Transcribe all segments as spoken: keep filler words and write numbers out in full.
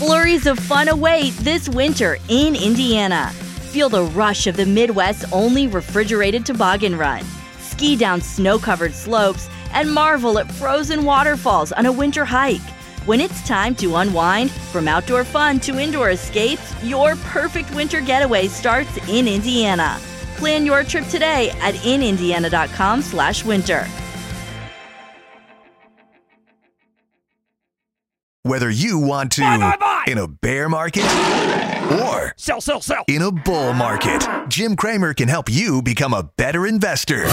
Flurries of fun await this winter in Indiana. Feel the rush of the Midwest's only refrigerated toboggan run. Ski down snow-covered slopes and marvel at frozen waterfalls on a winter hike. When it's time to unwind, from outdoor fun to indoor escapes, your perfect winter getaway starts in Indiana. Plan your trip today at in indiana dot com slash winter. Whether you want to buy, buy, buy. in a bear market or sell, sell, sell. in a bull market, Jim Cramer can help you become a better investor.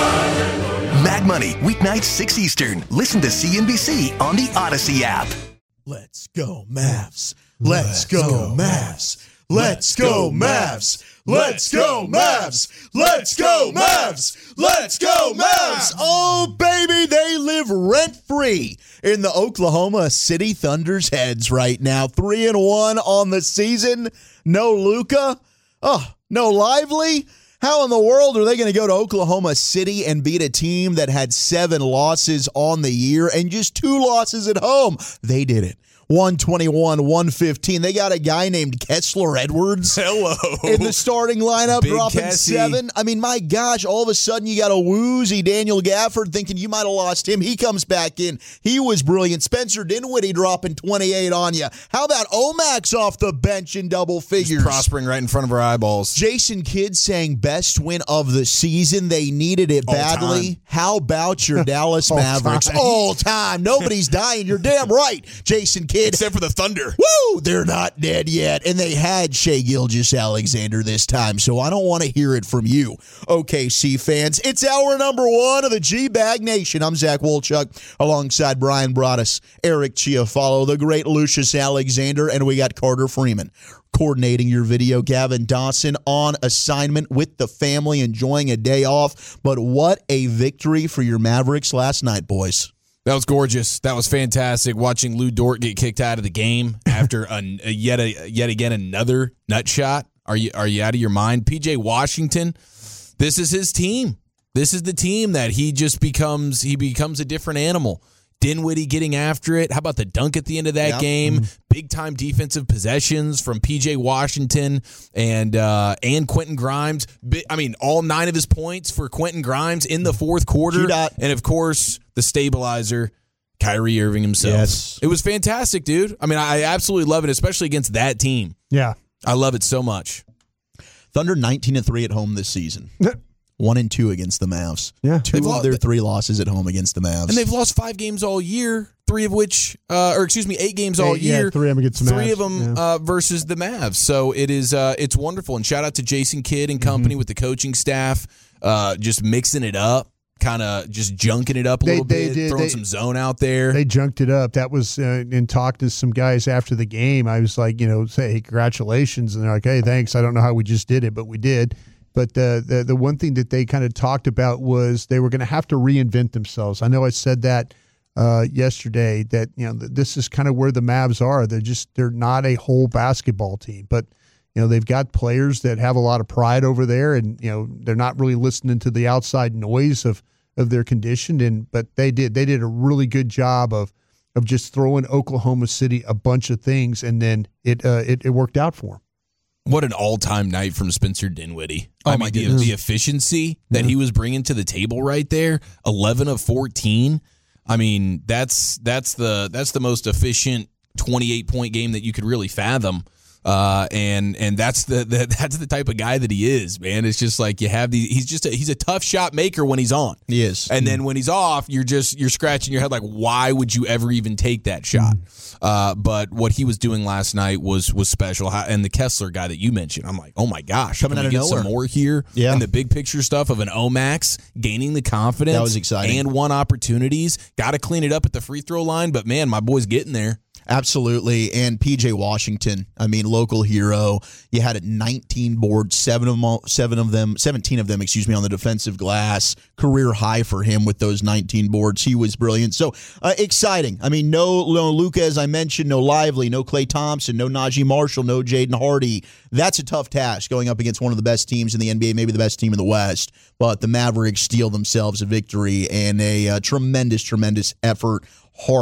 Mad Money, weeknights six Eastern. Listen to C N B C on the Odyssey app. Let's go, Mavs. Let's go, Mavs. Let's go, Mavs. Let's go, Mavs. Let's go, Mavs. Let's go, Mavs. Oh, baby, they live rent-free in the Oklahoma City Thunder's heads right now. Three and one on the season. No Luka. Oh, no Lively. How in the world are they going to go to Oklahoma City and beat a team that had seven losses on the year and just two losses at home? They did it. one twenty-one, one fifteen. They got a guy named Kessler Edwards. Hello. In the starting lineup, Big dropping Cassie. seven. I mean, my gosh, all of a sudden you got a woozy Daniel Gafford thinking you might have lost him. He comes back in. He was brilliant. Spencer Dinwiddie dropping twenty-eight on you. How about Omax off the bench in double figures? Just prospering right in front of our eyeballs. Jason Kidd saying best win of the season. They needed it All badly. time. How about your Dallas All Mavericks? time. All time. Nobody's dying. You're damn right, Jason Kidd. Except for the Thunder. Woo! They're not dead yet. And they had Shai Gilgeous-Alexander this time, so I don't want to hear it from you, O K C fans. It's hour number one of the G-Bag Nation. I'm Zach Wolchuk alongside Brian Broaddus, Eric Chiafalo, the great Lucius Alexander, and we got Carter Freeman coordinating your video. Gavin Dawson on assignment with the family, enjoying a day off. But what a victory for your Mavericks last night, boys. That was gorgeous. That was fantastic. Watching Lou Dort get kicked out of the game after a, a yet a, yet again another nut shot. Are you are you out of your mind? P J Washington, this is his team. This is the team that he just becomes. He becomes a different animal. Dinwiddie getting after it. How about the dunk at the end of that Yep. game? Big time defensive possessions from P J Washington and uh, and Quentin Grimes. I mean, all nine of his points for Quentin Grimes in the fourth quarter. Q-dot. And of course, the stabilizer, Kyrie Irving himself. Yes. It was fantastic, dude. I mean, I absolutely love it, especially against that team. Yeah. I love it so much. Thunder nineteen and three at home this season. One and two against the Mavs. Yeah. Two They've of lost- their three losses at home against the Mavs. And they've lost five games all year, three of which, uh, or excuse me, eight games all Eight, yeah, year. three of them against the Three Mavs, of them yeah. uh, versus the Mavs. So it is, uh, it's wonderful. And shout out to Jason Kidd and company Mm-hmm. with the coaching staff, uh, just mixing it up, kind of just junking it up a They- little they bit, did- throwing they- some zone out there. They junked it up. That was uh, and talked to some guys after the game. I was like, you know, say, hey, congratulations. And they're like, hey, thanks. I don't know how we just did it, but we did. But the the, the one thing that they kind of talked about was they were going to have to reinvent themselves. I know I said that uh, yesterday that, you know, th- this is kind of where the Mavs are. They're just they're not a whole basketball team, but you know, they've got players that have a lot of pride over there, and you know, they're not really listening to the outside noise of of their condition. And but they did they did a really good job of of just throwing Oklahoma City a bunch of things, and then it uh, it, it worked out for them. What an all-time night from Spencer Dinwiddie. Oh, I my mean, the, goodness. the efficiency that he was bringing to the table right there, eleven of fourteen. I mean, that's that's the that's the most efficient twenty-eight point game that you could really fathom. Uh, and and that's the, the that's the type of guy that he is, man. It's just like you have these. He's just a, he's a tough shot maker when he's on. He is. And then when he's off, you're just you're scratching your head like, why would you ever even take that shot? Uh, but what he was doing last night was was special. How- And the Kessler guy that you mentioned, I'm like, oh my gosh, Coming can out we of get nowhere. some more here? Yeah. And the big picture stuff of an Omax gaining the confidence. That was exciting. And won opportunities. Got to clean it up at the free throw line, but man, my boy's getting there. Absolutely. And P J Washington, I mean, local hero. You had it nineteen boards, seven of them, seven of them, seventeen of them, excuse me, on the defensive glass. Career high for him with those nineteen boards. He was brilliant. So uh, exciting. I mean, no, no Luka, as I mentioned, no Lively, no Klay Thompson, no Najee Marshall, no Jaden Hardy. That's a tough task going up against one of the best teams in the N B A, maybe the best team in the West. But the Mavericks steal themselves a victory and a uh, tremendous, tremendous effort, heart,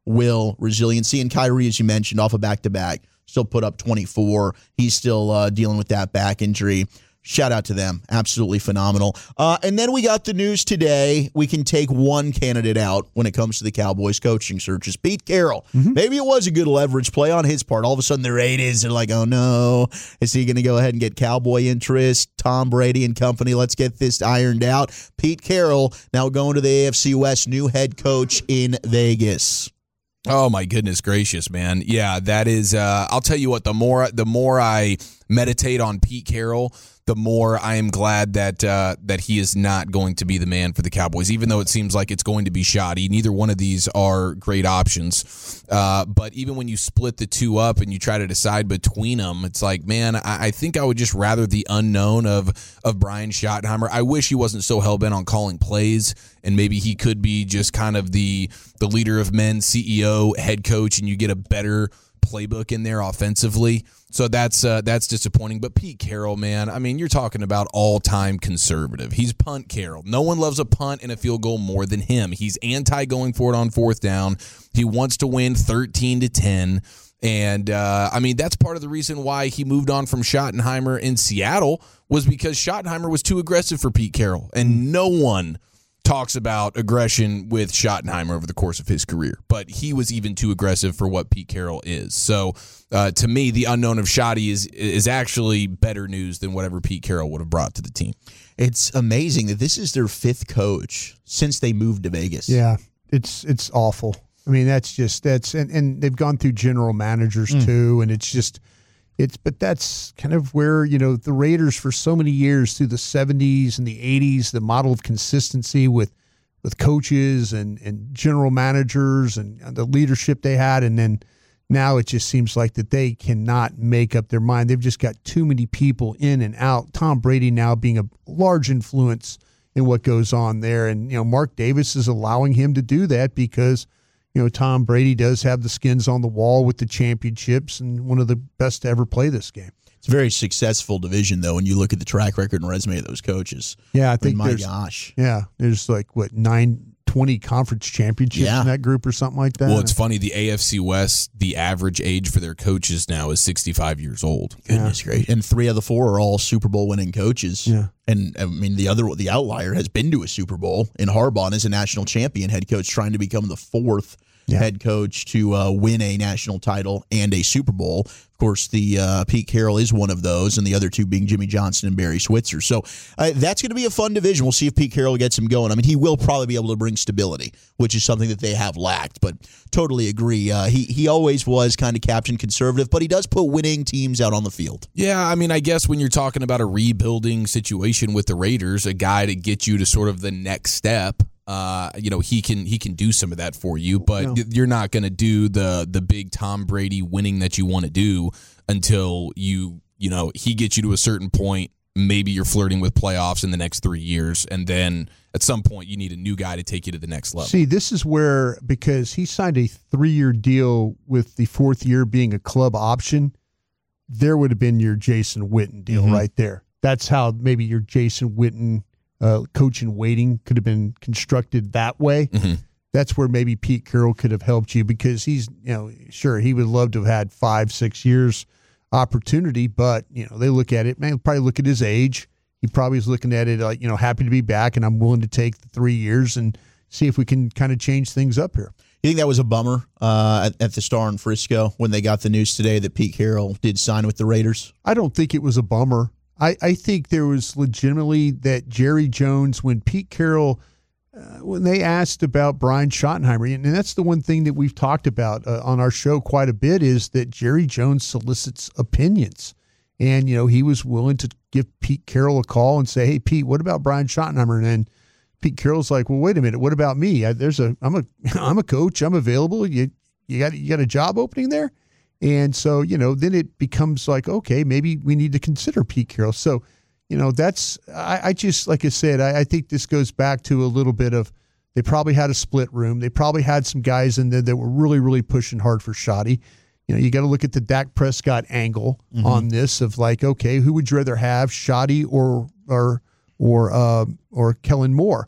will, resiliency. And Kyrie, as you mentioned, off a back-to-back, still put up twenty-four. He's still uh, dealing with that back injury. Shout out to them. Absolutely phenomenal. Uh, and then we got the news today. We can take one candidate out when it comes to the Cowboys coaching searches. Pete Carroll. Mm-hmm. Maybe it was a good leverage play on his part. All of a sudden, the Raiders are like, oh, no. Is he going to go ahead and get Cowboy interest? Tom Brady and company, let's get this ironed out. Pete Carroll now going to the A F C West, new head coach in Vegas. Oh, my goodness gracious, man. Yeah, that is, uh, I'll tell you what, the more the more I meditate on Pete Carroll, the more I am glad that uh, that he is not going to be the man for the Cowboys, even though it seems like it's going to be shoddy. Neither one of these are great options. Uh, but even when you split the two up and you try to decide between them, it's like, man, I, I think I would just rather the unknown of of Brian Schottenheimer. I wish he wasn't so hell-bent on calling plays, and maybe he could be just kind of the, the leader of men, C E O, head coach, and you get a better playbook in there offensively. So that's uh, that's disappointing. But Pete Carroll, man, I mean, you're talking about all-time conservative. He's punt Carroll. No one loves a punt and a field goal more than him. He's anti going for it on fourth down. He wants to win thirteen to ten. And, uh, I mean, that's part of the reason why he moved on from Schottenheimer in Seattle, was because Schottenheimer was too aggressive for Pete Carroll. And no one talks about aggression with Schottenheimer over the course of his career, but he was even too aggressive for what Pete Carroll is. So uh, to me, the unknown of Schotty is is actually better news than whatever Pete Carroll would have brought to the team. It's amazing that this is their fifth coach since they moved to Vegas. Yeah, it's it's awful. I mean, that's just that's and, and they've gone through general managers mm. too, and it's just it's but that's kind of where, you know, the Raiders for so many years through the seventies and the eighties, the model of consistency with with coaches and, and general managers and, and the leadership they had, and then now it just seems like that they cannot make up their mind. They've just got too many people in and out. Tom Brady now being a large influence in what goes on there, and you know, Mark Davis is allowing him to do that because, you know, Tom Brady does have the skins on the wall with the championships and one of the best to ever play this game. It's a very successful division, though, when you look at the track record and resume of those coaches. Yeah, I think I mean, my there's, gosh. Yeah, there's like, what, nine, twenty conference championships yeah. in that group or something like that. Well, it's funny, the A F C West, the average age for their coaches now is sixty-five years old. Goodness yeah. great. And three of the four are all Super Bowl winning coaches. Yeah. And, I mean, the other, the outlier has been to a Super Bowl in Harbaugh and is a national champion head coach trying to become the fourth Yeah. head coach to uh, win a national title and a Super Bowl. Of course, the uh, Pete Carroll is one of those, and the other two being Jimmy Johnson and Barry Switzer. So uh, that's going to be a fun division. We'll see if Pete Carroll gets him going. I mean, he will probably be able to bring stability, which is something that they have lacked, but totally agree. Uh, he, he always was kind of captain conservative, but he does put winning teams out on the field. Yeah, I mean, I guess when you're talking about a rebuilding situation with the Raiders, a guy to get you to sort of the next step, Uh, you know, he can he can do some of that for you, but no. you're not going to do the the big Tom Brady winning that you want to do until you you know he gets you to a certain point. Maybe you're flirting with playoffs in the next three years, and then at some point you need a new guy to take you to the next level. See, this is where, because he signed a three-year deal with the fourth year being a club option, there would have been your Jason Witten deal mm-hmm. right there. That's how maybe your Jason Witten Uh, coach in waiting could have been constructed that way. Mm-hmm. That's where maybe Pete Carroll could have helped you, because he's, you know, sure, he would love to have had five, six years opportunity, but, you know, they look at it, man, probably look at his age. He probably is looking at it like, you know, happy to be back, and I'm willing to take the three years and see if we can kind of change things up here. You think that was a bummer uh, at, at the Star in Frisco when they got the news today that Pete Carroll did sign with the Raiders? I don't think it was a bummer. I, I think there was legitimately that Jerry Jones, when Pete Carroll, uh, when they asked about Brian Schottenheimer, and that's the one thing that we've talked about uh, on our show quite a bit, is that Jerry Jones solicits opinions. And, you know, he was willing to give Pete Carroll a call and say, hey, Pete, what about Brian Schottenheimer? And then Pete Carroll's like, well, wait a minute, what about me? I, there's a, I'm a, I'm a coach, I'm available. You, you got, you got a job opening there? And so, you know, then it becomes like, okay, maybe we need to consider Pete Carroll. So, you know, that's, I, I just, like I said, I, I think this goes back to a little bit of, they probably had a split room. They probably had some guys in there that were really, really pushing hard for Schotty. You know, you got to look at the Dak Prescott angle mm-hmm. on this of like, okay, who would you rather have, Schotty or, or, or, uh, or Kellen Moore?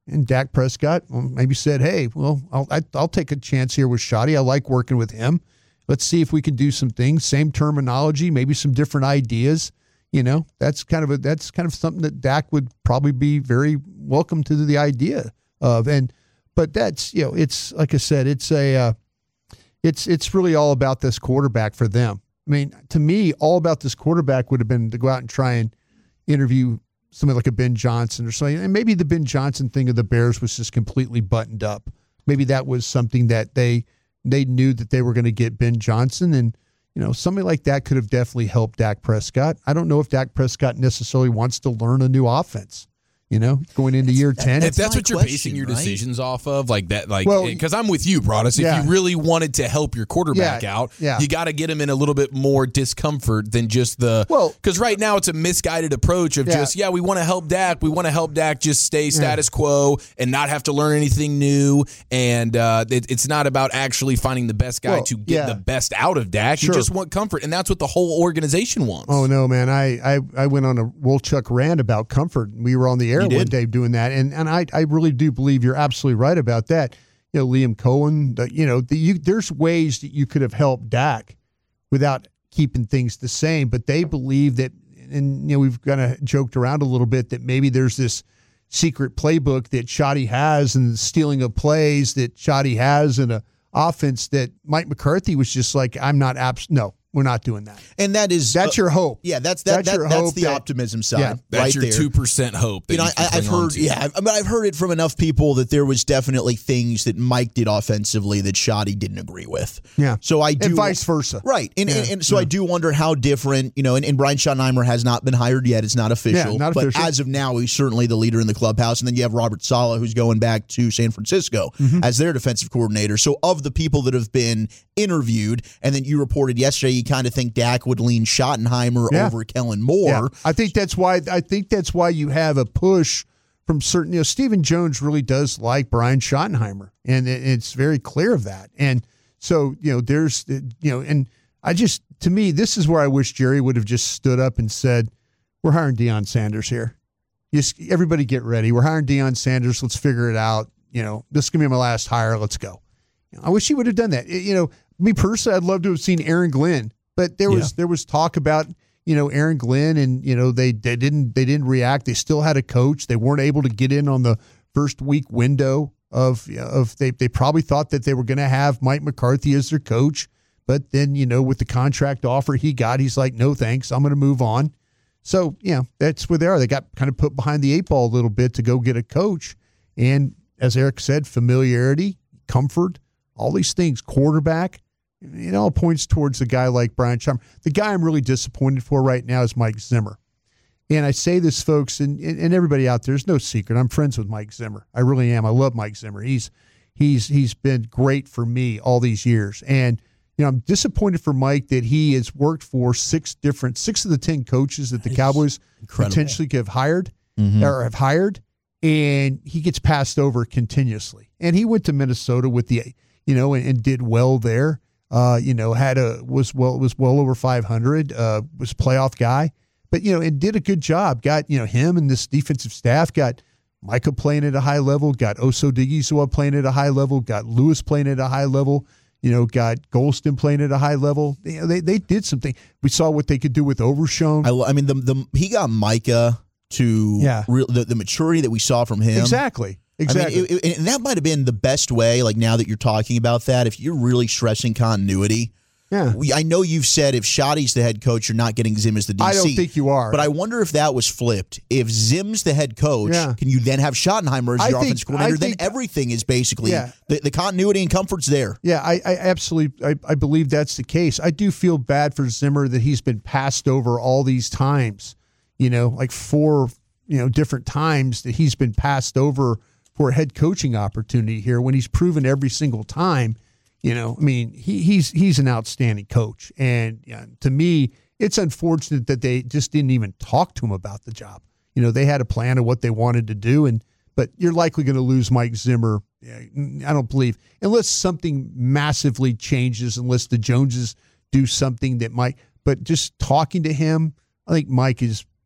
And Dak Prescott well, maybe said, hey, well, I'll, I, I'll take a chance here with Shoddy. I like working with him. Let's see if we can do some things. Same terminology, maybe some different ideas. You know, that's kind of a that's kind of something that Dak would probably be very welcome to the idea of. And but that's, you know, it's like I said, it's a uh, it's it's really all about this quarterback for them. I mean, to me, all about this quarterback would have been to go out and try and interview somebody like a Ben Johnson or something. And maybe the Ben Johnson thing of the Bears was just completely buttoned up. Maybe that was something that they they knew that they were going to get Ben Johnson. And, you know, somebody like that could have definitely helped Dak Prescott. I don't know if Dak Prescott necessarily wants to learn a new offense. You know, going into year ten. If that's what you're basing your decisions off of, like that, like, Well, because I'm with you, Broadus. If yeah. you really wanted to help your quarterback Yeah, out, yeah. you got to get him in a little bit more discomfort than just the. Well- because right now it's a misguided approach of Yeah. just, yeah, we want to help Dak. We want to help Dak just stay status quo and not have to learn anything new. And uh, it, it's not about actually finding the best guy Well, to get yeah. the best out of Dak. Sure. You just want comfort. And that's what the whole organization wants. Oh, no, man. I, I, I went on a Wolchuk rant about comfort. We were on the air You one did. day doing that. And and I, I really do believe you're absolutely right about that. You know, Liam Cohen, the, you know, the, you, there's ways that you could have helped Dak without keeping things the same. But they believe that, and, you know, we've kind of joked around a little bit that maybe there's this secret playbook that Shoddy has and the stealing of plays that Shoddy has and a offense that Mike McCarthy was just like, I'm not abs- no, we're not doing that. And that is That's uh, your hope. Yeah, that's that, That's that your that's hope the that- optimism side. Yeah. That's right your there. two percent hope. That You know, you can I, I've cling on heard, to. yeah, I mean, I've heard it from enough people that there was definitely things that Mike did offensively that Shoddy didn't agree with. Yeah. So I do, And vice versa. right? And Yeah. and, and so Yeah. I do wonder how different, you know. And, and Brian Schottenheimer has not been hired yet; it's not official. Yeah, not but official. as of now, he's certainly the leader in the clubhouse. And then you have Robert Saleh, who's going back to San Francisco Mm-hmm. as their defensive coordinator. So of the people that have been interviewed, and then you reported yesterday, you kind of think Dak would lean Schottenheimer Yeah. over Kellen Moore. Yeah. I think that's why I think that's why you have a push from certain, you know, Stephen Jones really does like Brian Schottenheimer, and it, it's very clear of that. And so, you know, there's, you know, and I just, to me, this is where I wish Jerry would have just stood up and said, we're hiring Deion Sanders here. Just, everybody get ready. We're hiring Deion Sanders. Let's figure it out. You know, this is going to be my last hire. Let's go. You know, I wish he would have done that. It- you know, me personally, I'd love to have seen Aaron Glenn, but there was, Yeah. there was talk about, you know, Aaron Glenn, and, you know, they, they didn't they didn't react. They still had a coach. They weren't able to get in on the first week window of of they they probably thought that they were going to have Mike McCarthy as their coach, but then, you know, with the contract offer he got, he's like, no thanks, I'm going to move on. So, you know, that's where they are. They got kind of put behind the eight ball a little bit to go get a coach, and as Eric said, familiarity, comfort, all these things, quarterback. It all points towards a guy like Brian Schottenheimer. The guy I'm really disappointed for right now is Mike Zimmer. And I say this, folks, and, and everybody out there, there's no secret. I'm friends with Mike Zimmer. I really am. I love Mike Zimmer. He's he's he's been great for me all these years. And, you know, I'm disappointed for Mike that he has worked for six different, six of the ten coaches that the Cowboys incredible. potentially have hired Mhm. or have hired, and he gets passed over continuously. And he went to Minnesota with the, you know, and, and did well there. Uh, you know, had a was well was well over five hundred. Uh, was a playoff guy, but you know, and did a good job. Got, you know, him and this defensive staff. Got Micah playing at a high level. Got Oso Digizua playing at a high level. Got Lewis playing at a high level. You know, got Golston playing at a high level. You know, they they did something. We saw what they could do with Overshown. I, lo- I mean, the the he got Micah to Yeah. real, the, the maturity that we saw from him. Exactly. Exactly. I mean, it, it, and that might have been the best way, like now that you're talking about that, if you're really stressing continuity. yeah. We, I know you've said if Shoddy's the head coach, you're not getting Zim as the D C. I don't think you are. But I wonder if that was flipped. If Zim's the head coach, Yeah. can you then have Schottenheimer as I your think- offensive coordinator? I Then think- everything is basically, Yeah. the, the continuity and comfort's there. Yeah, I, I absolutely I, I believe that's the case. I do feel bad for Zimmer that he's been passed over all these times. You know, like four, you know, different times that he's been passed over for a head coaching opportunity here when he's proven every single time. You know, I mean, he, he's he's an outstanding coach, and yeah, to me, it's unfortunate that they just didn't even talk to him about the job. You know, they had a plan of what they wanted to do, and but you're likely going to lose Mike Zimmer. Yeah, I don't believe, unless something massively changes, unless the Joneses do something that might. But just talking to him, I think Mike is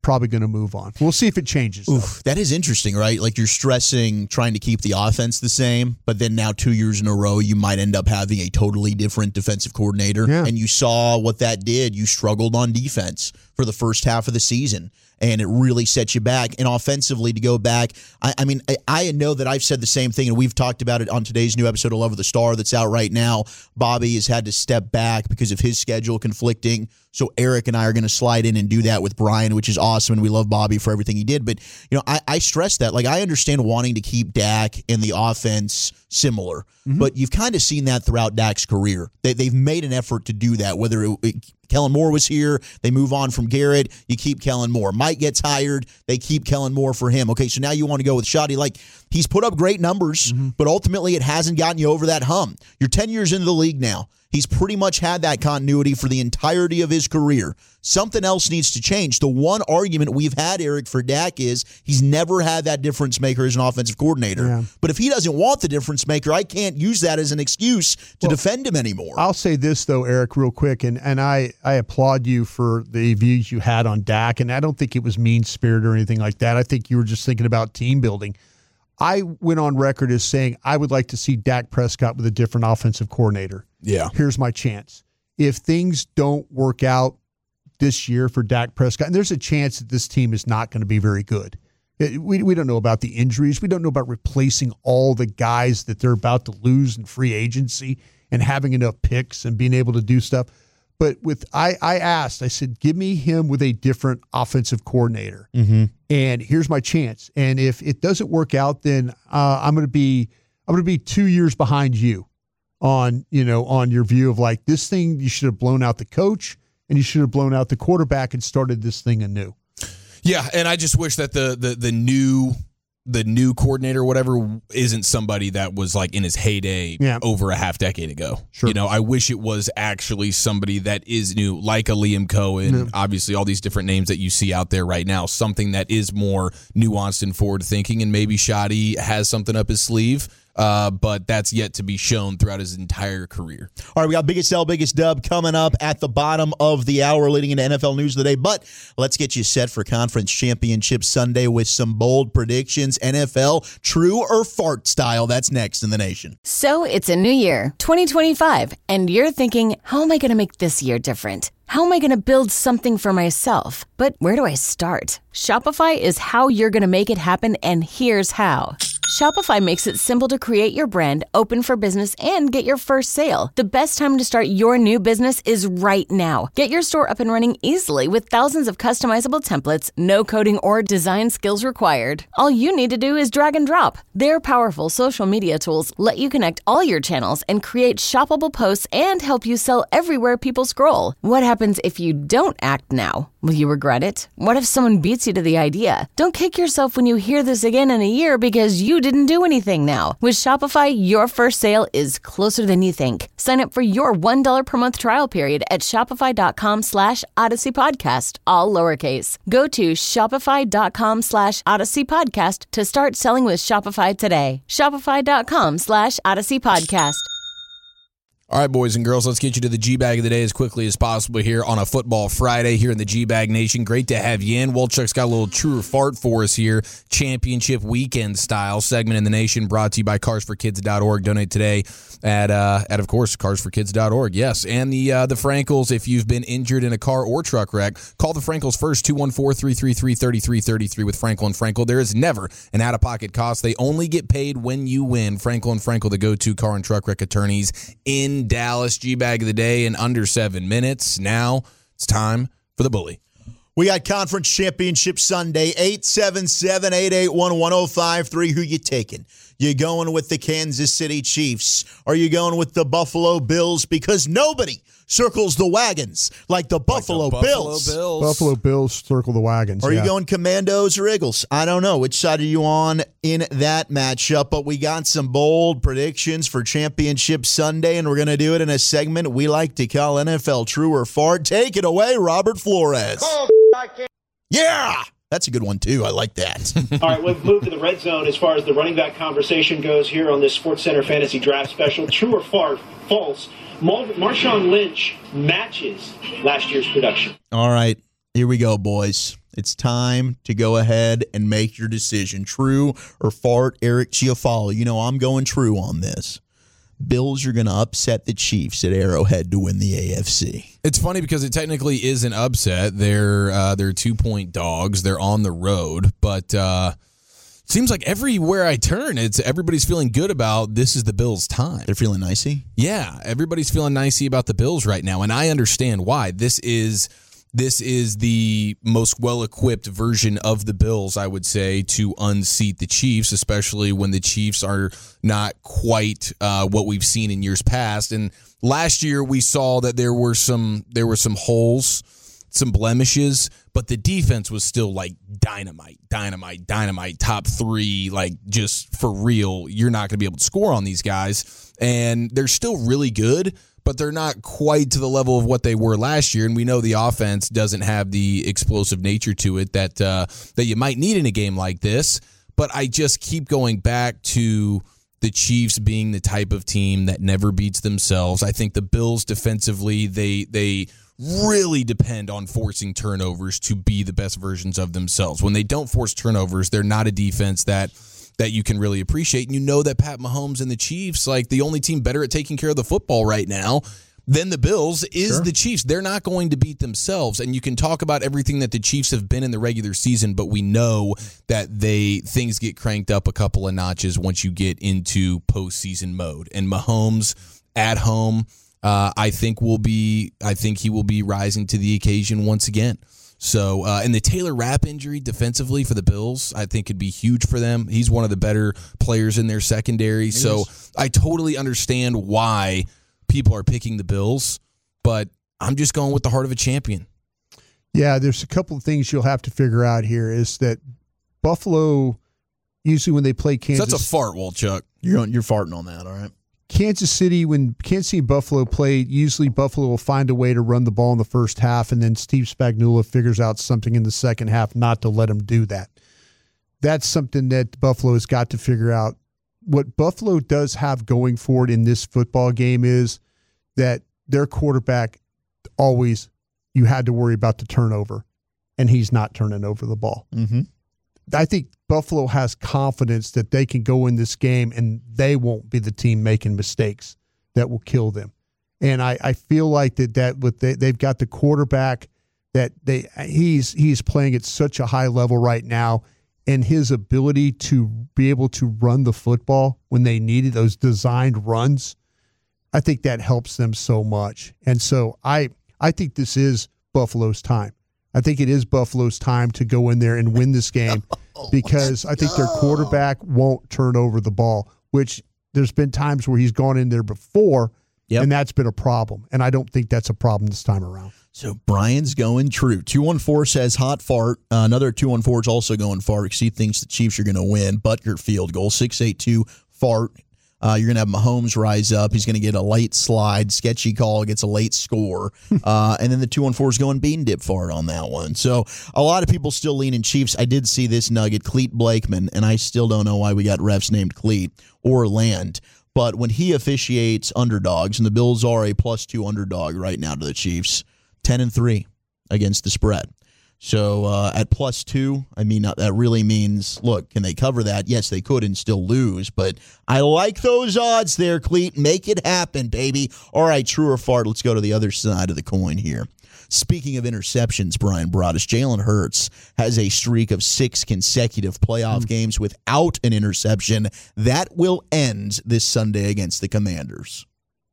probably going to move on. We'll see if it changes. Oof, that is interesting, right? Like you're stressing trying to keep the offense the same, but then now two years in a row, you might end up having a totally different defensive coordinator. Yeah. And you saw what that did. You struggled on defense for the first half of the season, and it really set you back. And offensively, to go back, I, I mean, I, I know that I've said the same thing, and we've talked about it on today's new episode of Love of the Star that's out right now. Bobby has had to step back because of his schedule conflicting. So Eric and I are going to slide in and do that with Brian, which is awesome, and we love Bobby for everything he did. But, you know, I, I stress that. Like, I understand wanting to keep Dak and the offense similar, mm-hmm. but you've kind of seen that throughout Dak's career. They, they've made an effort to do that, whether it, it Kellen Moore was here, they move on from Garrett, you keep Kellen Moore. Mike gets hired, they keep Kellen Moore for him. Okay, so now you want to go with Shoddy. Like, he's put up great numbers, mm-hmm. but ultimately it hasn't gotten you over that hump. You're ten years into the league now. He's pretty much had that continuity for the entirety of his career. Something else needs to change. The one argument we've had, Eric, for Dak is he's never had that difference maker as an offensive coordinator. Yeah. But if he doesn't want the difference maker, I can't use that as an excuse to well, defend him anymore. I'll say this, though, Eric, real quick, and, and I, I applaud you for the views you had on Dak, and I don't think it was mean-spirited or anything like that. I think you were just thinking about team building. I went on record as saying I would like to see Dak Prescott with a different offensive coordinator. Yeah. Here's my chance. If things don't work out this year for Dak Prescott, and there's a chance that this team is not going to be very good. It, we, we don't know about the injuries. We don't know about replacing all the guys that they're about to lose in free agency and having enough picks and being able to do stuff. But with I, I asked, I said, give me him with a different offensive coordinator. Mm-hmm. And here's my chance. And if it doesn't work out, then uh, I'm going to be I'm going to be two years behind you on, you know, on your view of like this thing. You should have blown out the coach and you should have blown out the quarterback and started this thing anew. Yeah, and I just wish that the the the new the new coordinator or whatever isn't somebody that was like in his heyday yeah. over a half decade ago. Sure. You know, I wish it was actually somebody that is new, like a Liam Cohen, yeah. obviously all these different names that you see out there right now, something that is more nuanced and forward thinking, and maybe Shoddy has something up his sleeve. Uh, but that's yet to be shown throughout his entire career. All right, we got Biggest L, Biggest Dub coming up at the bottom of the hour, leading into N F L news of the day. But let's get you set for Conference Championship Sunday with some bold predictions. N F L, true or fart style. That's next in the nation. So it's a new year, twenty twenty-five, and you're thinking, how am I going to make this year different? How am I going to build something for myself? But where do I start? Shopify is how you're going to make it happen, and here's how. Shopify makes it simple to create your brand, open for business, and get your first sale. The best time to start your new business is right now. Get your store up and running easily with thousands of customizable templates, no coding or design skills required. All you need to do is drag and drop. Their powerful social media tools let you connect all your channels and create shoppable posts and help you sell everywhere people scroll. What happens if you don't act now? Will you regret it? What if someone beats you to the idea? Don't kick yourself when you hear this again in a year because you didn't do anything now. With Shopify, your first sale is closer than you think. Sign up for your one dollar per month trial period at shopify.com slash Odyssey Podcast, all lowercase. Go to shopify.com slash Odyssey Podcast to start selling with Shopify today. Shopify.com slash Odyssey Podcast. All right, boys and girls, let's get you to the G-Bag of the day as quickly as possible here on a Football Friday here in the G-Bag Nation. Great to have you in. Wolchuk's got a little true or fart for us here. Championship weekend style segment in the nation brought to you by cars for kids dot org. Donate today at, uh, at of course, cars for kids dot org. Yes, and the uh, the Frankels, if you've been injured in a car or truck wreck, call the Frankels first, two one four, three three three, three three three three with Frankel and Frankel. There is never an out-of-pocket cost. They only get paid when you win. Frankel and Frankel, the go-to car and truck wreck attorneys in Dallas. G-Bag of the day in under seven minutes. Now it's time for the bully. We got Conference Championship Sunday, eight seven seven, eight eight one, one oh five three. Who you taking? You going with the Kansas City Chiefs? Are you going with the Buffalo Bills? Because nobody circles the wagons like the Buffalo, like the Buffalo Bills. Bills. Buffalo Bills circle the wagons. Are yeah. you going Commandos or Eagles? I don't know. Which side are you on in that matchup? But we got some bold predictions for Championship Sunday, and we're going to do it in a segment we like to call N F L True or Fart. Take it away, Robert Flores. Oh, I can't. Yeah! That's a good one, too. I like that. All right, we've moved to the red zone as far as the running back conversation goes here on this SportsCenter Fantasy Draft Special. True or far, false? Mar- Marshawn Lynch matches last year's production. All right, here we go, boys. It's time to go ahead and make your decision. True or fart, Eric Chiafalo. You know I'm going true on this. Bills are going to upset the Chiefs at Arrowhead to win the A F C. It's funny because it technically is an upset. They're uh, they're two-point dogs. They're on the road, but uh, seems like everywhere I turn, it's everybody's feeling good about this is the Bills' time. They're feeling nicey? Yeah, everybody's feeling nicey about the Bills right now, and I understand why. This is this is the most well-equipped version of the Bills, I would say, to unseat the Chiefs, especially when the Chiefs are not quite uh, what we've seen in years past. And last year we saw that there were some there were some holes, some blemishes, but the defense was still like dynamite, dynamite, dynamite, top three, like just for real. You're not going to be able to score on these guys. And they're still really good, but they're not quite to the level of what they were last year. And we know the offense doesn't have the explosive nature to it that uh, that you might need in a game like this. But I just keep going back to the Chiefs being the type of team that never beats themselves. I think the Bills defensively, they they really depend on forcing turnovers to be the best versions of themselves. When they don't force turnovers, they're not a defense that that you can really appreciate. And you know that Pat Mahomes and the Chiefs, like the only team better at taking care of the football right now than the Bills is sure. the Chiefs. They're not going to beat themselves. And you can talk about everything that the Chiefs have been in the regular season, but we know that they things get cranked up a couple of notches once you get into postseason mode. And Mahomes at home, uh, I think will be I think he will be rising to the occasion once again. So, uh, and the Taylor Rapp injury defensively for the Bills, I think could be huge for them. He's one of the better players in their secondary. He so is. I totally understand why people are picking the Bills, but I'm just going with the heart of a champion. Yeah, there's a couple of things you'll have to figure out here is that Buffalo, usually when they play Kansas... So that's a fart, Walchuk. You're, on, you're farting on that, all right? Kansas City, when Kansas City and Buffalo play, usually Buffalo will find a way to run the ball in the first half, and then Steve Spagnuolo figures out something in the second half not to let him do that. That's something that Buffalo has got to figure out. What Buffalo does have going for it in this football game is that their quarterback always, you had to worry about the turnover, and he's not turning over the ball. Mm-hmm. I think Buffalo has confidence that they can go in this game and they won't be the team making mistakes that will kill them. And I, I feel like that that with they, they've got the quarterback that they he's he's playing at such a high level right now, and his ability to be able to run the football when they needed those designed runs, I think that helps them so much. And so I I think this is Buffalo's time. I think it is Buffalo's time to go in there and win this game oh, because I think their quarterback won't turn over the ball, which there's been times where he's gone in there before, yep. and that's been a problem. And I don't think that's a problem this time around. So Brian's going true. two one four says hot fart. Uh, another two one four is also going fart because he thinks the Chiefs are going to win. Butker field goal. six eight two fart. Uh, you're going to have Mahomes rise up. He's going to get a late slide, sketchy call, gets a late score. Uh, and then the two one four is going bean dip fart on that one. So a lot of people still leaning Chiefs. I did see this nugget, Cleet Blakeman, and I still don't know why we got refs named Cleet or Land. But when he officiates underdogs, and the Bills are a plus two underdog right now to the Chiefs, ten and three against the spread. So uh, at plus two, I mean, that really means, look, can they cover that? Yes, they could and still lose. But I like those odds there, Cleet. Make it happen, baby. All right, true or fart, let's go to the other side of the coin here. Speaking of interceptions, Brian Broaddus, Jalen Hurts has a streak of six consecutive playoff mm. games without an interception. That will end this Sunday against the Commanders.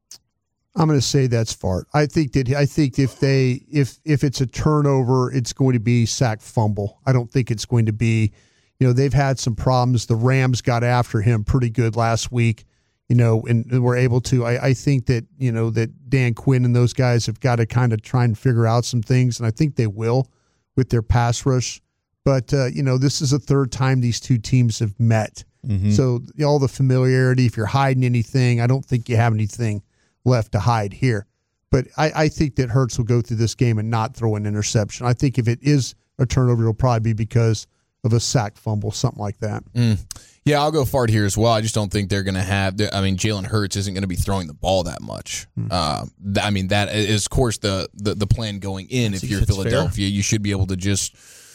I'm going to say that's fart. I think that I think if they if if it's a turnover, it's going to be sack fumble. I don't think it's going to be, you know, they've had some problems. The Rams got after him pretty good last week, you know, and, and were able to. I, I think that, you know, that Dan Quinn and those guys have got to kind of try and figure out some things, and I think they will with their pass rush. But, uh, you know, this is the third time these two teams have met. Mm-hmm. So all the familiarity, if you're hiding anything, I don't think you have anything left to hide here. But I, I think that Hurts will go through this game and not throw an interception. I think if it is a turnover, it'll probably be because of a sack fumble, something like that. Mm. Yeah, I'll go fart here as well. I just don't think they're going to have – I mean, Jalen Hurts isn't going to be throwing the ball that much. Mm. Uh, I mean, that is, of course, the, the, the plan going in. If you're Philadelphia, fair. You should be able to just –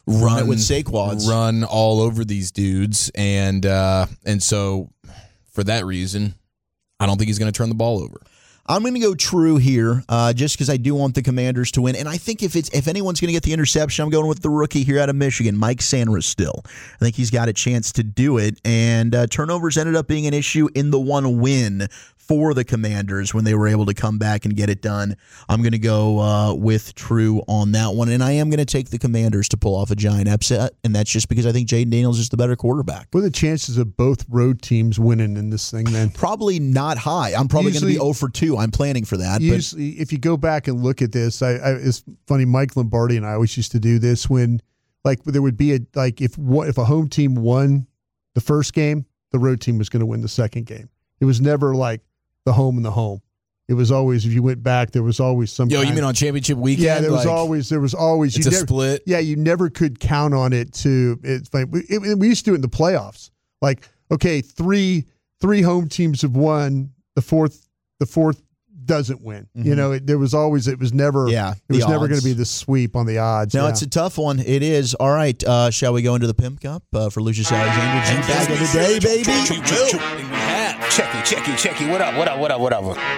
run it with Saquads, run all over these dudes, and uh, and so for that reason, I don't think he's going to turn the ball over. I'm going to go true here, uh, just because I do want the Commanders to win. And I think if it's if anyone's going to get the interception, I'm going with the rookie here out of Michigan, Mike Sanderstill. I think he's got a chance to do it. And uh, turnovers ended up being an issue in the one win for the Commanders when they were able to come back and get it done. I'm going to go uh, with true on that one. And I am going to take the Commanders to pull off a giant upset. And that's just because I think Jaden Daniels is the better quarterback. What are the chances of both road teams winning in this thing then? Probably not high. I'm probably going to be zero for two. I'm planning for that. Usually, but if you go back and look at this, I, I, it's funny. Mike Lombardi and I always used to do this when, like, there would be a like if if a home team won the first game, the road team was going to win the second game. It was never like the home and the home. It was always, if you went back, there was always some. Yo, kind you mean on championship weekend? Yeah, there was like, always there was always. It's you a never, split. Yeah, you never could count on it to. It's like we, it, we used to do it in the playoffs. Like, okay, three three home teams have won. The fourth the fourth doesn't win. Mm-hmm. You know, it, there was always it was never. Yeah, it was odds. never going to be the sweep on the odds. No, yeah. it's a tough one. It is. All right, uh, shall we go into the Pimp Cup uh, for Lucius Alexander? G bag of the day, baby. Checky, checky, checky. What up? What up? What up? What up? What up?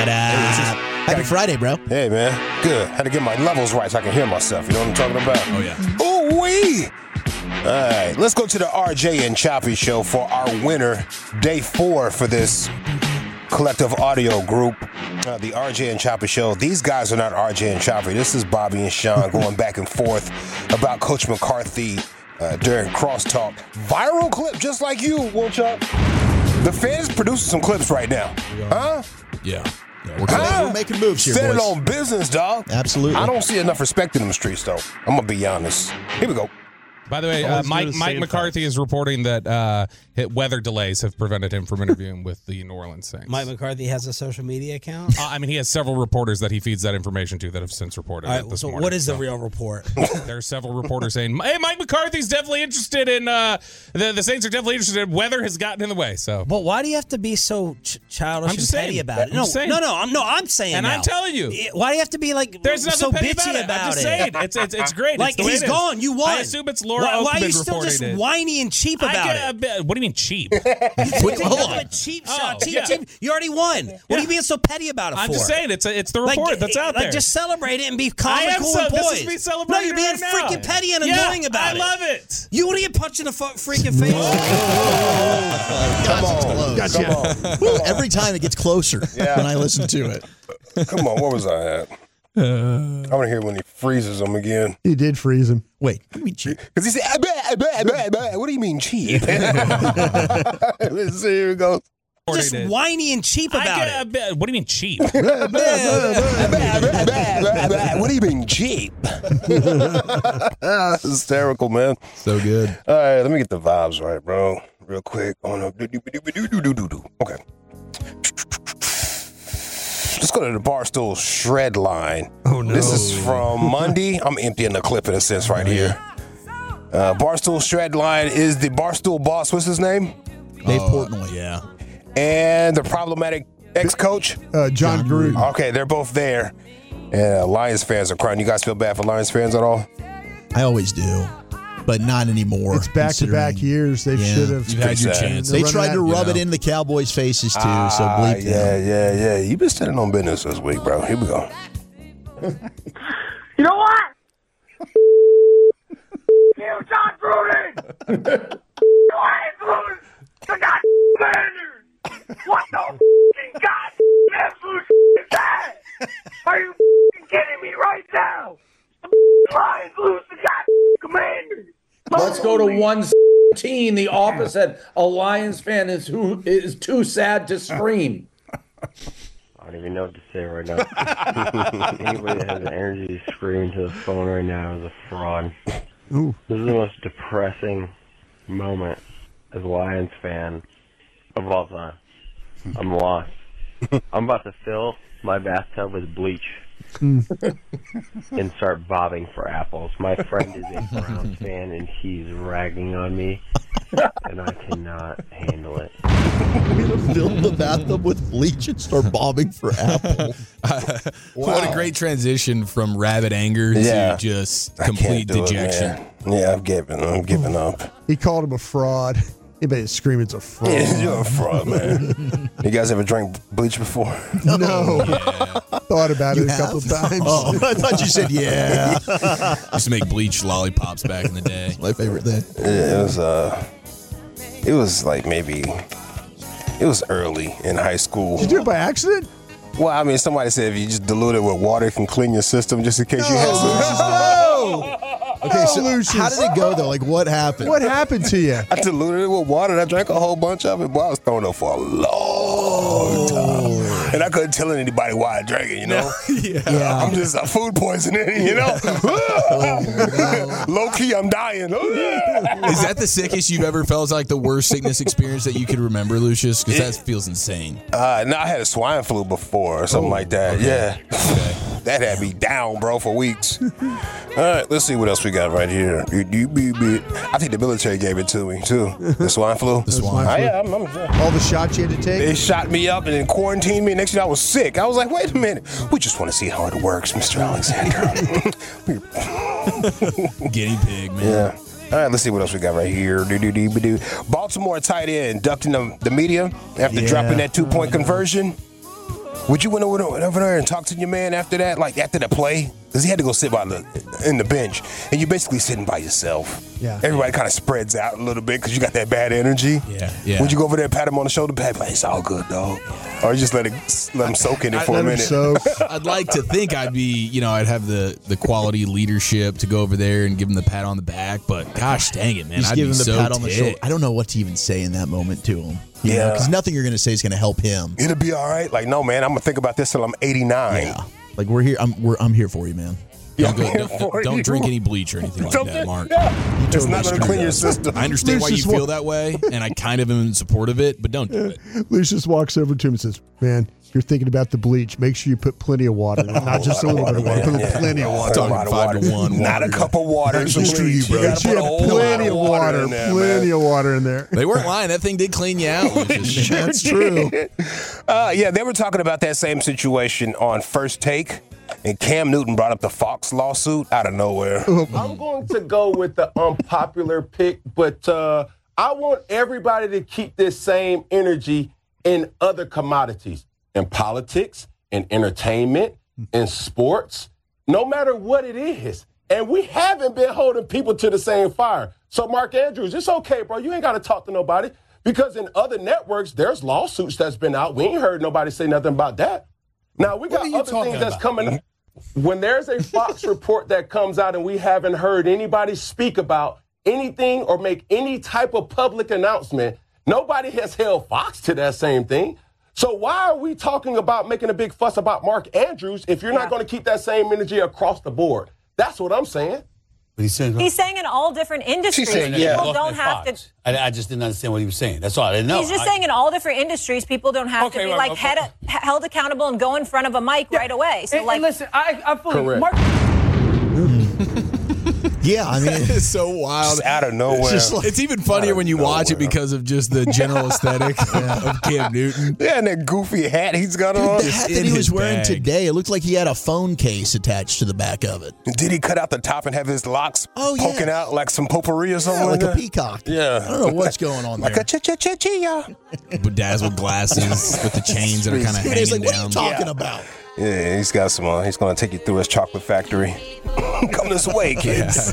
Happy Friday, bro. Hey, man. Good. Had to get my levels right so I can hear myself. You know what I'm talking about? Oh, yeah. Ooh, wee. All right. Let's go to the R J and Choppy show for our winner, day four for this collective audio group, uh, the R J and Choppy show. These guys are not R J and Choppy. This is Bobby and Sean going back and forth about Coach McCarthy uh, during crosstalk. Viral clip just like you, Woolchuck. The fans producing some clips right now. Huh? Yeah. Yeah, we're, huh? we're making moves here, Set boys. it on business, dog. Absolutely. I don't see enough respect in them streets, though. I'm going to be honest. Here we go. By the way, uh, Mike Mike McCarthy is reporting that uh, weather delays have prevented him from interviewing with the New Orleans Saints. Mike McCarthy has a social media account? Uh, I mean, he has several reporters that he feeds that information to that have since reported All it right, this so morning. what is so. the real report? There are several reporters saying, hey, Mike McCarthy's definitely interested in, uh, the, the Saints are definitely interested in, weather has gotten in the way. So, But why do you have to be so ch- childish I'm and just petty saying. about it? I'm No, just saying. no, no, I'm, no, I'm saying And now. I'm telling you. Why do you have to be like There's nothing so petty bitchy about it. about I'm just it? saying. It's, it's, it's great. Like, it's the way he's it is. gone. You won. I assume it's Laura Why, why are Oakman you still just reporting it. whiny and cheap about I it? get a bit, what do you mean cheap? Wait, hold on. A cheap Oh, shot. Cheap, yeah. cheap. You already won. What Yeah. are you being so petty about it I'm for? just saying, it's a, it's the Like, report that's out like, there. just celebrate it and be calm I and am cool so, and this poised. is me No, celebrating you're being right now. freaking petty and Yeah, annoying about I it. love it. You want to get punched in the fu- freaking face? Come on. Gotcha. Come on. Woo, every time it gets closer Yeah. when I listen to it. Come on. What was I at? I want to hear when he freezes them again. He did freeze him. Wait, what do you mean cheap? Because he said, ah, bah, bah, bah, bah. What do you mean cheap? Let's see. Here we go. Just whiny and cheap I about get it. a bit, what do you mean cheap? What do you mean cheap? Hysterical, man. So good. All right, let me get the vibes right, bro. Real quick. On a okay. Let's go to the Barstool Shred line. Oh, no. This is from Monday. I'm emptying the clip in a sense right here. Uh, Barstool Shred line is the Barstool boss. What's his name? Dave Portnoy. Yeah. And the problematic ex-coach? Uh, John Gruden. Okay, they're both there. And uh, Lions fans are crying. You guys feel bad for Lions fans at all? I always do, but not anymore. It's back-to-back considering- years. They Yeah. should have. You've had your sad. chance. They Running tried to that, rub you it know. in the Cowboys' faces too, so Ah, bleep yeah, them. yeah, yeah. You've been standing on business this week, bro. Here we go. You know what? You, John Gruden! Lions lose the goddamn Commanders! What the f***ing goddamn absolute is that? Are you f***ing kidding me right now? The Lions lose the goddamn Commanders! Let's go to one seventeen. The opposite. A Lions fan is who is too sad to scream. I don't even know what to say right now. Anybody that has the energy to scream into the phone right now is a fraud. Ooh. This is the most depressing moment as a Lions fan of all time. I'm lost. I'm about to fill my bathtub with bleach and start bobbing for apples. My friend is a Browns fan and he's ragging on me, and I cannot handle it. We're gonna fill the bathtub with bleach and start bobbing for apple. What a great transition from rabid anger Yeah. to just I complete can't do it, dejection. man. Yeah, I'm giving. I'm giving up. He called him a fraud. Anybody that's screaming it's a fraud. Yeah, you're a fraud, man. You guys ever drank bleach before? No. Yeah. Thought about You it a have? couple times. Oh, I thought you said yeah. Used to make bleach lollipops back in the day. My favorite thing. Yeah, it was uh, it was like maybe, it was early in high school. Did you do it by accident? Well, I mean, somebody said if you just dilute it with water, it can clean your system just in case you had some. No. Okay, so Lucius. how did it go though? Like, what happened? What happened to you? I diluted it with water and I drank a whole bunch of it. Boy, I was throwing up for a long time. And I couldn't tell anybody why I drank it, you know? yeah. Yeah. I'm just uh, food poisoning, you know? Oh, Low key, I'm dying. Is that the sickest you've ever felt? Is like the worst sickness experience that you could remember, Lucius? Because that feels insane. Uh, no, I had a swine flu before or something Oh, like that. okay. Yeah. Okay. That had me down, bro, for weeks. All right, let's see what else we got right here. You- you- you- you- I think the military gave it to me, too. The swine flu. The swine Oh, flu. yeah, I'm, I'm, All the shots you had to they take? shot me up and then quarantined me. Next thing I was sick. I was like, wait a minute. We just want to see how it works, Mister Alexander. Guinea pig, man. Yeah. All right, let's see what else we got right here. Do-do-do-do-do. Baltimore tight end ducked in the, the media after Yeah. dropping that two-point conversion. Would you went over over there and talk to your man after that, like after the play? Because he had to go sit by the in the bench, and you're basically sitting by yourself. Yeah. Everybody kind of spreads out a little bit because you got that bad energy. Yeah, yeah. Would you go over there and pat him on the shoulder, pat, like, it's all good, dog? Or you just let it let him soak in it for Let a him minute? soak. I'd like to think I'd be, you know, I'd have the, the quality leadership to go over there and give him the pat on the back. But gosh dang it, man. Just I'd give be him the so pat on the shoulder. ticked. I don't know what to even say in that moment to him. You Yeah. because nothing you're going to say is going to help him. It'll be all right. Like, no, man, I'm gonna think about this till I'm eighty-nine. Yeah, like we're here. I'm we're, I'm here for you, man. Don't, go, I'm here don't, for don't you. drink any bleach or anything like Don't that, get- Mark. Yeah. It's totally not gonna screwed clean your up. system. I understand why you Lucius, feel what- that way, and I kind of am in support of it, but don't do it. Lucius walks over to him and says, man, you're thinking about the bleach. Make sure you put plenty of water in it. Not just a little bit of water, put Yeah. plenty of water. Talking A lot of five to water. one Not a water. cup of water. and some Screw you, bleach. bro. You gotta She put had a whole plenty lot of water, in there, plenty man. of water in there. They weren't lying. That thing did clean you out. Lucius. That's true. Uh, yeah, they were talking about that same situation on First Take, and Cam Newton brought up the Fox lawsuit out of nowhere. I'm going to go with the unpopular pick, but uh, I want everybody to keep this same energy in other commodities, in politics, in entertainment, in sports, no matter what it is. And we haven't been holding people to the same fire. So, Mark Andrews, it's okay, bro. You ain't got to talk to nobody because in other networks, there's lawsuits that's been out. We ain't heard nobody say nothing about that. Now, we got are you other talking things that's about? coming up. When there's a Fox report that comes out and we haven't heard anybody speak about anything or make any type of public announcement, nobody has held Fox to that same thing. So why are we talking about making a big fuss about Mark Andrews if you're not going to keep that same energy across the board? That's what I'm saying. But he's saying, He's saying in all different industries, saying, yeah. people don't have to. I, I just didn't understand what he was saying. That's all. I didn't know. He's just I- saying in all different industries, people don't have Okay, to be well, like well, head, held accountable and go in front of a mic right away. So And, like, and listen, I, I fully Correct. Mark. Yeah, I mean, It's so wild. Just out of nowhere. It's just like- It's even funnier when you watch it because of just the general aesthetic of Cam Newton. Yeah, and that goofy hat he's got on. the hat in that he was his wearing bag. today, it looked like he had a phone case attached to the back of it. Did he cut out the top and have his locks Oh, yeah. poking out like some potpourri or something Yeah, like like a that? peacock. Yeah. I don't know what's going on Like there. a cha-cha-cha-chia. Bedazzled glasses with the chains that are kind of Dude, he's hanging like, what are you down. talking Yeah. about? Yeah, he's got some. Uh, he's going to take you through his chocolate factory. Come this way, kids.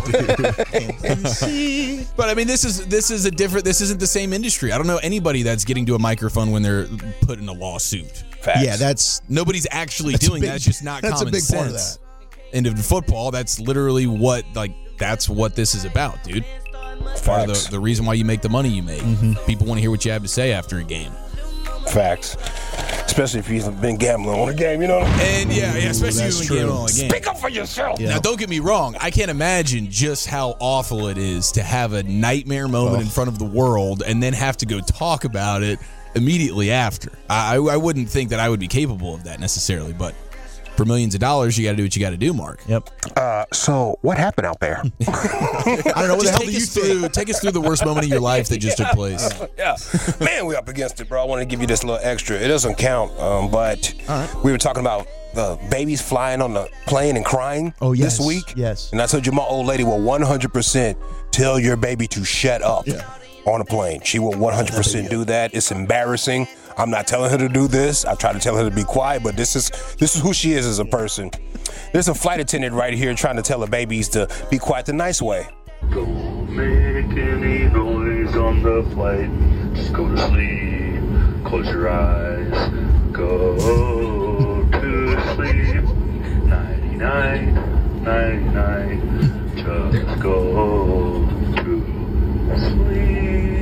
But I mean, this is this is a different. This isn't the same industry. I don't know anybody that's getting to a microphone when they're put in a lawsuit. Facts. Yeah, that's Nobody's actually That's a doing big- that. It's just not that's a common big part sense. of And in football, that's literally what like that's what this is about, dude. It's part of Facts. the, the reason why you make the money you make. People want to hear what you have to say after a game. Facts. Especially if you've been gambling on a game, you know. And yeah, yeah especially that's when true. gambling on a game. Speak up for yourself. Yeah. Now, don't get me wrong. I can't imagine just how awful it is to have a nightmare moment in front of the world and then have to go talk about it immediately after. I, I wouldn't think that I would be capable of that necessarily, but for millions of dollars, you got to do what you got to do, Mark. Yep. Uh, so what happened out there? I don't know what the hell take do you us think? through, take us through the worst moment of your life that just took place. Yeah, man, we up against it, bro. I want to give you this little extra. It doesn't count, um, but we were talking about the babies flying on the plane and crying Oh, yes. this week. Yes. And I told you my old lady will one hundred percent tell your baby to shut up Yeah. on a plane. She will one hundred percent do that. It's embarrassing. I'm not telling her to do this. I try to tell her to be quiet, but this is this is who she is as a person. There's a flight attendant right here trying to tell her babies to be quiet the nice way. Don't make any noise on the flight. Just go to sleep. Close your eyes. Go to sleep. ninety-nine, ninety-nine. Just go to sleep.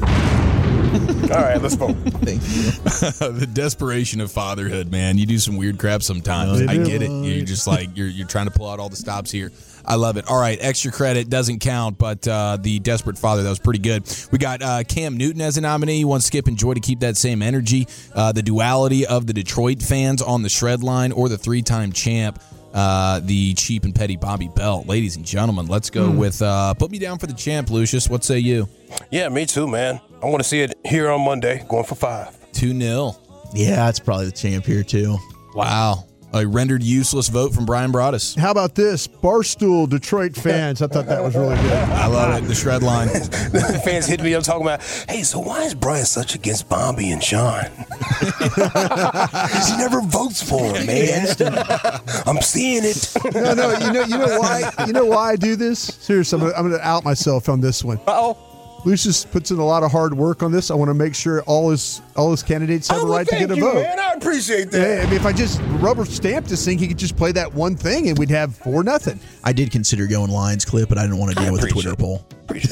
All right, let's vote. Thank you. The desperation of fatherhood, man. You do some weird crap sometimes. I get it. You're just like you're you're trying to pull out all the stops here. I love it. All right, extra credit doesn't count, but uh, the desperate father, that was pretty good. We got uh, Cam Newton as a nominee. Want Skip and Joy to keep that same energy. Uh, the duality of the Detroit fans on the shred line, or the three-time champ, uh, the cheap and petty Bobby Belt. Ladies and gentlemen, let's go Mm. with uh, put me down for the champ, Lucius. What say you? Yeah, me too, man. I want to see it here on Monday, going for five. two nil. Yeah, that's probably the champ here, too. Wow. A rendered useless vote from Brian Broaddus. How about this? Barstool Detroit fans. I thought that was really good. I love it. The shred line. Fans hit me up talking about, hey, so why is Brian such against Bobby and Sean? Because he never votes for him, man. I'm seeing it. No, no. You know, you know why? You know why I do this? Seriously, I'm gonna, I'm gonna out myself on this one. Uh-oh. Lucius puts in a lot of hard work on this. I want to make sure all his all his candidates have Oh, a well, right to thank get a you, vote. man. I appreciate that. Yeah, I mean, if I just rubber stamped this thing, he could just play that one thing, and we'd have four nothing. I did consider going Lions clip, but I didn't want to deal with the Twitter poll.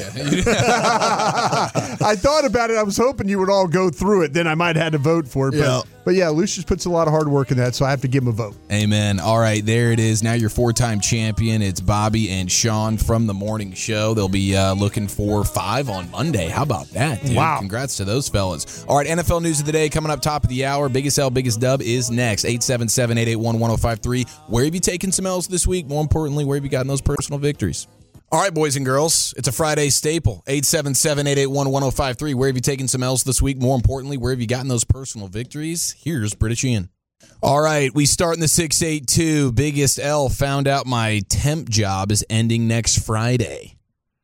I thought about it. I was hoping you would all go through it. Then I might have had to vote for it. But, Yeah. but yeah, Lucius puts a lot of hard work in that, so I have to give him a vote. Amen. All right, there it is. Now your four-time champion. It's Bobby and Sean from the morning show. They'll be uh, looking for five on Monday. How about that, dude? Wow. Congrats to those fellas. All right, N F L news of the day coming up top of the hour. Biggest L, biggest dub is next. eight seven seven, eight eight one, one oh five three. Where have you taken some L's this week? More importantly, where have you gotten those personal victories? All right, boys and girls, it's a Friday staple. eight seven seven, eight eight one, one oh five three. Where have you taken some L's this week? More importantly, where have you gotten those personal victories? Here's British Ian. All right, we start in the six eight two. Biggest L, found out my temp job is ending next Friday.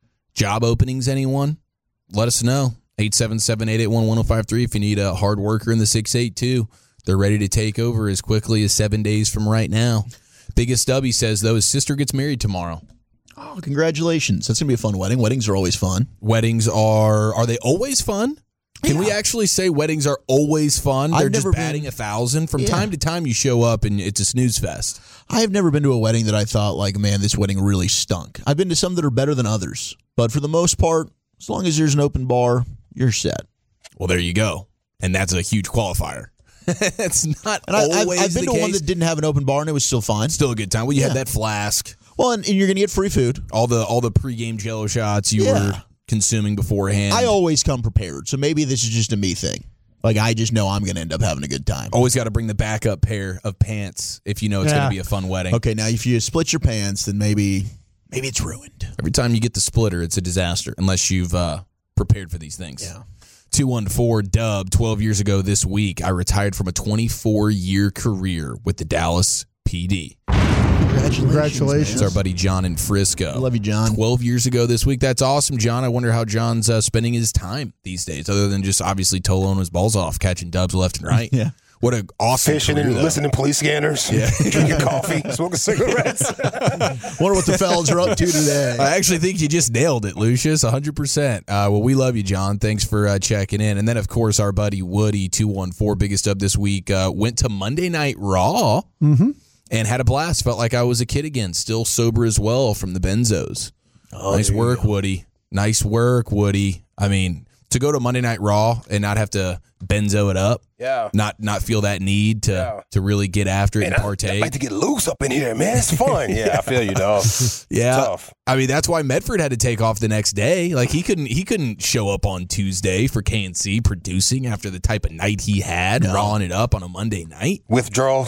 Job openings, anyone? Let us know. eight seven seven, eight eight one, one oh five three if you need a hard worker in the six eight two. They're ready to take over as quickly as seven days from right now. Biggest W says, though, his sister gets married tomorrow. Oh, congratulations. That's going to be a fun wedding. Weddings are always fun. Weddings are, are they always fun? Can Yeah. we actually say weddings are always fun? They're I've just never batting been- a thousand. From Yeah. time to time, you show up and it's a snooze fest. I have never been to a wedding that I thought, like, man, this wedding really stunk. I've been to some that are better than others. But for the most part, as long as there's an open bar, you're set. Well, there you go. And that's a huge qualifier. It's not And I, I've, always I've been the to one case. that didn't have an open bar, and it was still fine. Still a good time. Well, you Yeah. had that flask. Well, and, and you're going to get free food. All the all the pregame Jello shots you Yeah. were consuming beforehand. I always come prepared, so maybe this is just a me thing. Like, I just know I'm going to end up having a good time. Always got to bring the backup pair of pants if you know it's Yeah. going to be a fun wedding. Okay, now if you split your pants, then maybe maybe it's ruined. Every time you get the splitter, it's a disaster unless you've uh, prepared for these things. Yeah. two one four Dub, twelve years ago this week, I retired from a twenty-four year career with the Dallas P D. Congratulations. Congratulations. It's our buddy John in Frisco. I love you, John. twelve years ago this week. That's awesome, John. I wonder how John's uh, spending his time these days, other than just obviously toloing his balls off, catching dubs left and right. Yeah. What an awesome Fishing career, and though. listening to police scanners, Yeah. drinking coffee, smoking cigarettes. Wonder what the fellas are up to today. I actually think you just nailed it, Lucius, one hundred percent. Uh, well, we love you, John. Thanks for uh, checking in. And then, of course, our buddy Woody, two one four, biggest up this week, uh, went to Monday Night Raw Mm-hmm. and had a blast. Felt like I was a kid again, still sober as well from the benzos. Oh, nice work, Woody. Nice work, Woody. I mean, to go to Monday Night Raw and not have to benzo it up, Yeah. not not feel that need to Yeah. to really get after it Man, and I, partake. I like to get loose up in here, man. It's fun. Yeah, I feel you, dog. Yeah, Tough. I mean that's why Medford had to take off the next day. Like he couldn't he couldn't show up on Tuesday for K N C producing after the type of night he had, No. rawing it up on a Monday night. Withdrawals.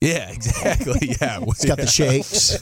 Yeah, exactly. Yeah. It's got the shakes.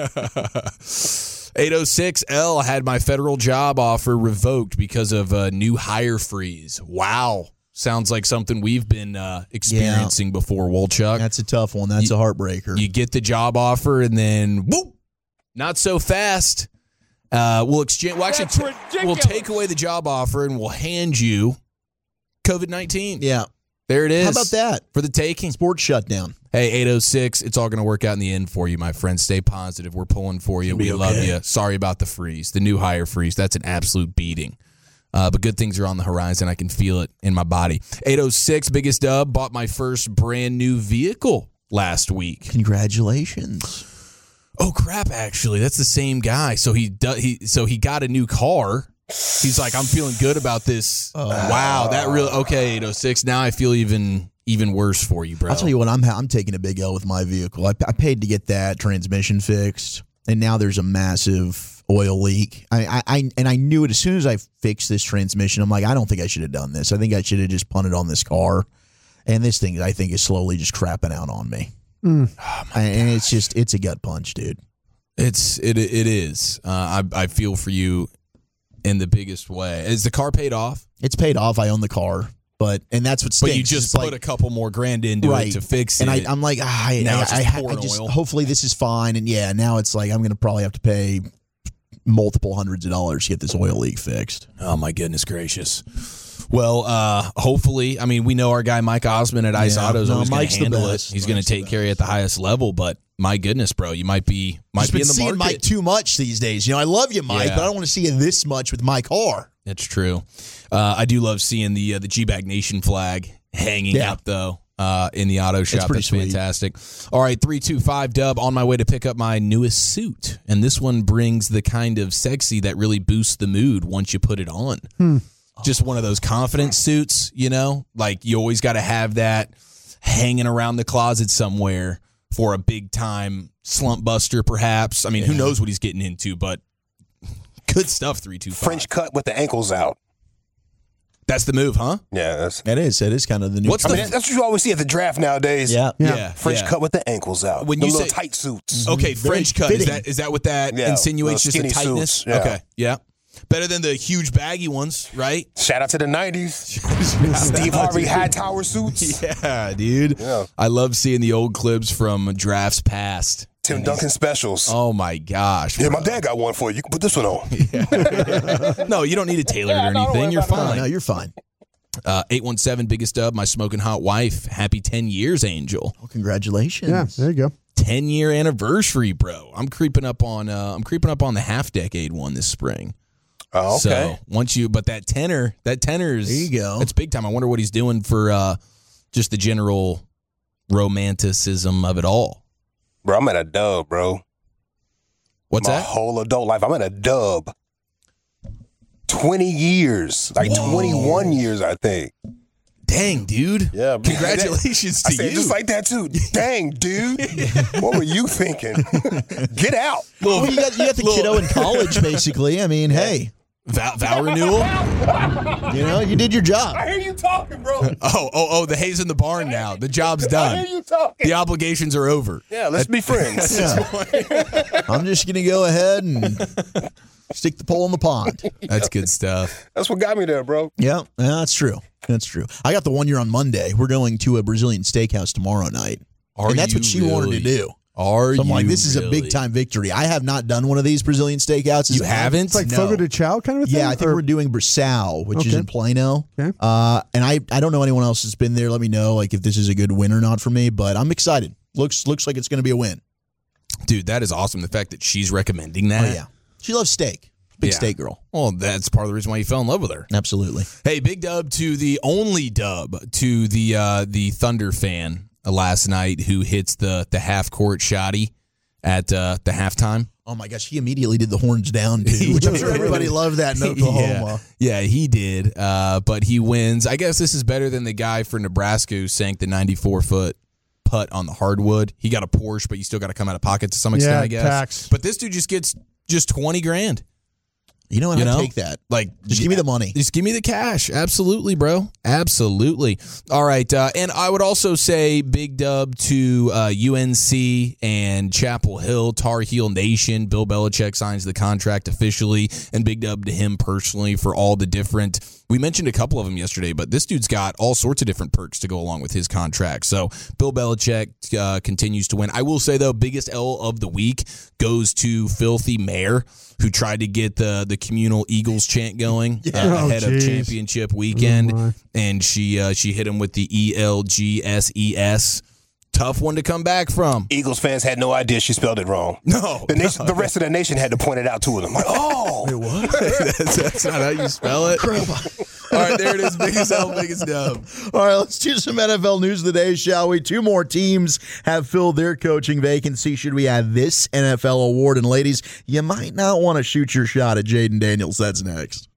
eight oh six L had my federal job offer revoked because of a new hire freeze. Wow. Sounds like something we've been uh, experiencing yeah. before, Wolchuk. That's a tough one. That's you, a heartbreaker. You get the job offer and then, whoop, not so fast. Uh, we'll exchange. We'll actually t- we'll take away the job offer and we'll hand you COVID nineteen. Yeah. There it is. How about that? For the taking. Sports shutdown. Hey, eight oh six, it's all going to work out in the end for you, my friend. Stay positive. We're pulling for you. We okay. love you. Sorry about the freeze, the new hire freeze. That's an absolute beating. Uh, but good things are on the horizon. I can feel it in my body. eight oh six, biggest dub, bought my first brand new vehicle last week. Congratulations. Oh, crap, actually. That's the same guy. So he do, he so he got a new car. He's like, I'm feeling good about this. Uh, wow, that really okay, eight oh six. Now I feel even even worse for you, bro. I'll tell you what, I'm I'm taking a big L with my vehicle. I, I paid to get that transmission fixed, and now there's a massive oil leak. I, I, I and I knew it as soon as I fixed this transmission. I'm like, I don't think I should have done this. I think I should have just punted on this car. And this thing, I think, is slowly just crapping out on me. Mm. Oh I, and it's just, it's a gut punch, dude. It's it it is. Uh, I I feel for you in the biggest way. Is the car paid off? It's paid off. I own the car. But and that's what stinks. But you just it's put like, a couple more grand into right. it to fix and it. And I'm like, ah, I, now I, it's just I, pouring I just oil. hopefully this is fine. And yeah, now it's like I'm going to probably have to pay multiple hundreds of dollars to get this oil leak fixed. Oh my goodness gracious. Well, uh, hopefully, I mean, we know our guy Mike Osmond at Ice yeah. Auto is no, always going to handle it. He's going to take care of you at the highest level. But my goodness, bro, you might be might Just be been in the seeing market. Mike too much these days. You know, I love you, Mike, Yeah. but I don't want to see you this much with my car. That's true. Uh, I do love seeing the uh, the G-Bag Nation flag hanging Yeah. up, though, uh, in the auto shop. pretty That's sweet. fantastic. All right, three two five Dub, on my way to pick up my newest suit. And this one brings the kind of sexy that really boosts the mood once you put it on. Hmm. Just one of those confidence suits, you know? Like, you always got to have that hanging around the closet somewhere for a big-time slump buster, perhaps. I mean, who Yeah. knows what he's getting into, but good stuff, three two five. French cut with the ankles out. That's the move, huh? Yeah, that's. That is. That is kind of the new. What's I the- mean, that's what you always see at the draft nowadays. Yeah. Yeah. Yeah. French yeah. cut with the ankles out. When the you little say- tight suits. Okay, Very French cut. Is fitting. that is that what that Yeah, insinuates? Just little a skinny tightness? suits, yeah. Okay, yeah. Better than the huge baggy ones, right? Shout out to the nineties. Steve Harvey Hightower suits. Yeah, dude. Yeah. I love seeing the old clips from drafts past. Tim Duncan specials. Oh my gosh. Yeah, bro. my dad got one for you. You can put this one on. No, you don't need it tailored or anything. You're No, fine. no, you're fine. Uh, eight one seven, biggest dub, my smoking hot wife. Happy ten years, Angel. Well, congratulations. Yeah, there you go. ten year anniversary, bro. I'm creeping up on uh, I'm creeping up on the half decade one this spring. Oh, okay. So once you, but that tenor, that tenor is, There you go. That's big time. I wonder what he's doing for uh, just the general romanticism of it all. Bro, I'm at a dub, bro. What's My that? whole adult life, I'm at a dub. twenty years. Like Whoa. twenty-one years, I think. Dang, dude. Yeah, man. Congratulations I to said, you. just like that, too. Dang, dude. What were you thinking? Get out. Well, you got you got the kiddo in college, basically. I mean, hey, Vow, vow renewal? you know, you did your job. I hear you talking, bro. Oh, oh, oh, the hay's in the barn now. The job's I done. hear you talking. The obligations are over. Yeah, let's be friends. Yeah. I'm just gonna go ahead and stick the pole in the pond. That's good stuff. That's what got me there, bro. Yeah, yeah, that's true. That's true. I got the one year on Monday. We're going to a Brazilian steakhouse tomorrow night, Are and that's you what she wanted really? to do. Are So I'm you like, this is a really? big time victory. I have not done one of these Brazilian steakhouses. You haven't? It's like No. Fogo de Chao kind of a thing? Yeah, I think Or- we're doing Brasal, which is Okay. in Plano. Okay. Uh, and I, I don't know anyone else that's been there. Let me know like if this is a good win or not for me. But I'm excited. Looks looks like it's going to be a win. Dude, that is awesome. The fact that she's recommending that. Oh yeah, she loves steak. Big Yeah. steak girl. Well, that's part of the reason why you fell in love with her. Absolutely. Hey, big dub to the only dub to the uh, the Thunder fan uh, last night who hits the the half court shotty at uh, the halftime. Oh my gosh, he immediately did the horns down too, which I'm sure everybody loved that in Oklahoma. Yeah, yeah, he did. Uh, but he wins. I guess this is better than the guy for Nebraska who sank the ninety-four foot putt on the hardwood. He got a Porsche, but you still got to come out of pocket to some extent, Yeah, I guess. tax. But this dude just gets just twenty grand. You know what? You I'd know? take that. Like, Just give me the money. Just give me the cash. Absolutely, bro. Absolutely. All right. Uh, and I would also say big dub to uh, U N C and Chapel Hill, Tar Heel Nation. Bill Belichick signs the contract officially, and big dub to him personally for all the different. We mentioned a couple of them yesterday, but this dude's got all sorts of different perks to go along with his contract. So Bill Belichick uh, continues to win. I will say, though, biggest L of the week goes to Filthy Mayor, who tried to get the the communal Eagles chant going Yeah. uh, Oh, ahead of geez. championship weekend, Oh, my. and she uh, she hit him with the E L G S E S. Tough one to come back from. Eagles fans had no idea she spelled it wrong. No. The, nation, the rest of the nation had to point it out to them. Like, oh. Wait, what? that's, that's not how you spell it. All right, there it is. Biggest L, biggest dub. All right, let's do some N F L news of the day, shall we? Two more teams have filled their coaching vacancy. Should we add this N F L award? And ladies, you might not want to shoot your shot at Jaden Daniels. That's next.